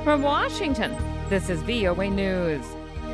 From Washington, this is VOA News.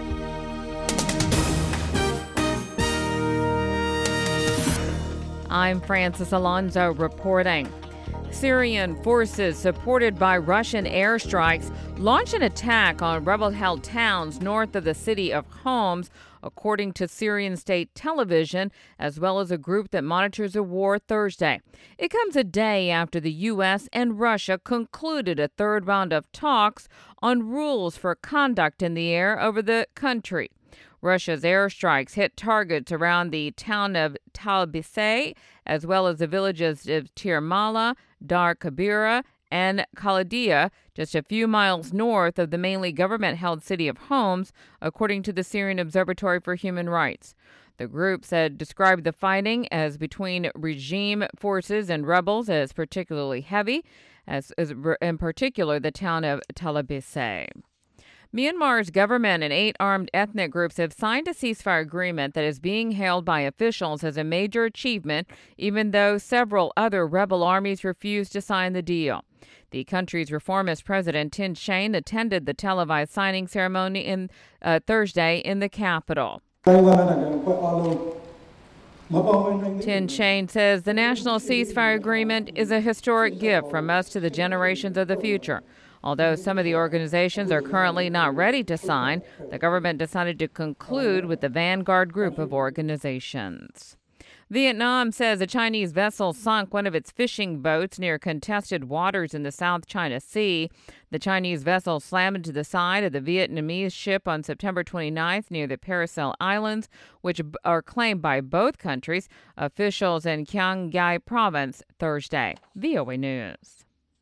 I'm Francis Alonso reporting. Syrian forces supported by Russian airstrikes launched an attack on rebel-held towns north of the city of Homs, according to Syrian state television, as well as a group that monitors the war Thursday. It comes a day after the U.S. and Russia concluded a third round of talks on rules for conduct in the air over the country. Russia's airstrikes hit targets around the town of Talbise, as well as the villages of Tirmala, Dar Kabira, and Khalidia, just a few miles north of the mainly government-held city of Homs, according to the Syrian Observatory for Human Rights. The group described the fighting as between regime forces and rebels as particularly heavy, as in particular the town of Talabise. Myanmar's government and 8 armed ethnic groups have signed a ceasefire agreement that is being hailed by officials as a major achievement, even though several other rebel armies refused to sign the deal. The country's reformist president, Tin Chain, attended the televised signing ceremony Thursday in the capital. Tin Chain says the national ceasefire agreement is a historic gift from us to the generations of the future. Although some of the organizations are currently not ready to sign, the government decided to conclude with the vanguard group of organizations. Vietnam says a Chinese vessel sunk one of its fishing boats near contested waters in the South China Sea. The Chinese vessel slammed into the side of the Vietnamese ship on September 29th near the Paracel Islands, which are claimed by both countries, officials in Quang Ngai province Thursday. VOA News.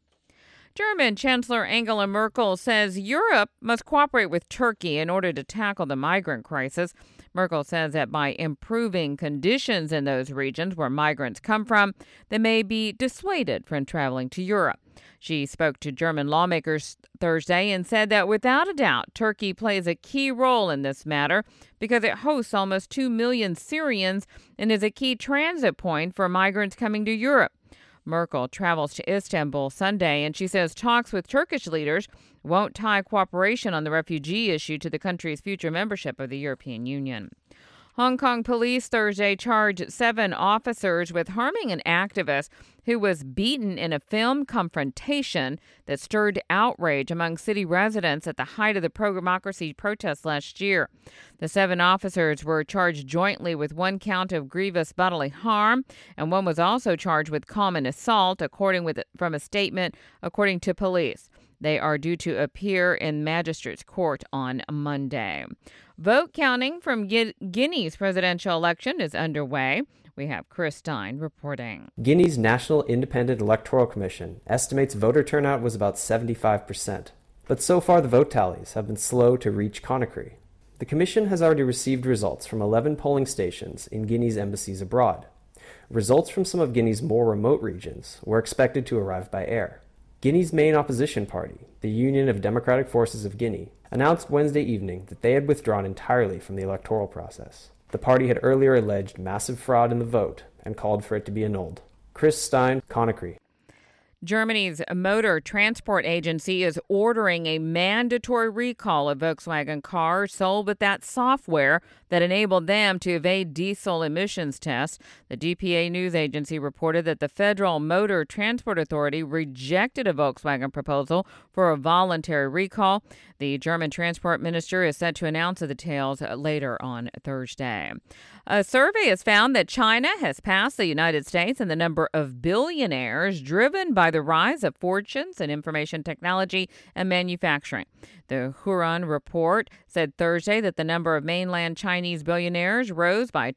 German Chancellor Angela Merkel says Europe must cooperate with Turkey in order to tackle the migrant crisis. Merkel says that by improving conditions in those regions where migrants come from, they may be dissuaded from traveling to Europe. She spoke to German lawmakers Thursday and said that without a doubt, Turkey plays a key role in this matter because it hosts almost 2 million Syrians and is a key transit point for migrants coming to Europe. Merkel travels to Istanbul Sunday, and she says talks with Turkish leaders won't tie cooperation on the refugee issue to the country's future membership of the European Union. Hong Kong police Thursday charged 7 officers with harming an activist who was beaten in a filmed confrontation that stirred outrage among city residents at the height of the pro-democracy protests last year. The 7 officers were charged jointly with 1 count of grievous bodily harm, and 1 was also charged with common assault, from a statement according to police. They are due to appear in magistrate's court on Monday. Vote counting from Guinea's presidential election is underway. We have Chris Stein reporting. Guinea's National Independent Electoral Commission estimates voter turnout was about 75%. But so far the vote tallies have been slow to reach Conakry. The commission has already received results from 11 polling stations in Guinea's embassies abroad. Results from some of Guinea's more remote regions were expected to arrive by air. Guinea's main opposition party, the Union of Democratic Forces of Guinea, announced Wednesday evening that they had withdrawn entirely from the electoral process. The party had earlier alleged massive fraud in the vote and called for it to be annulled. Chris Stein, Conakry. Germany's Motor Transport Agency is ordering a mandatory recall of Volkswagen cars sold with that software that enabled them to evade diesel emissions tests. The DPA news agency reported that the Federal Motor Transport Authority rejected a Volkswagen proposal for a voluntary recall. The German transport minister is set to announce the details later on Thursday. A survey has found that China has passed the United States in the number of billionaires driven by the rise of fortunes in information technology and manufacturing. The Huron report said Thursday that the number of mainland Chinese billionaires rose by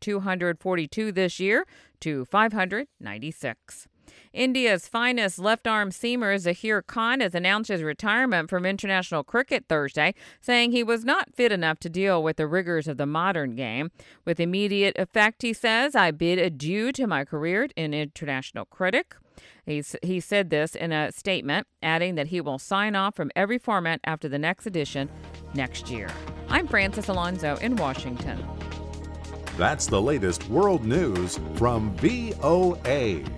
242 this year to 596. India's finest left-arm seamer Zaheer Khan has announced his retirement from international cricket Thursday, saying he was not fit enough to deal with the rigors of the modern game. With immediate effect, he says, I bid adieu to my career in international cricket. He said this in a statement, adding that he will sign off from every format after the next edition next year. I'm Francis Alonso in Washington. That's the latest world news from VOA.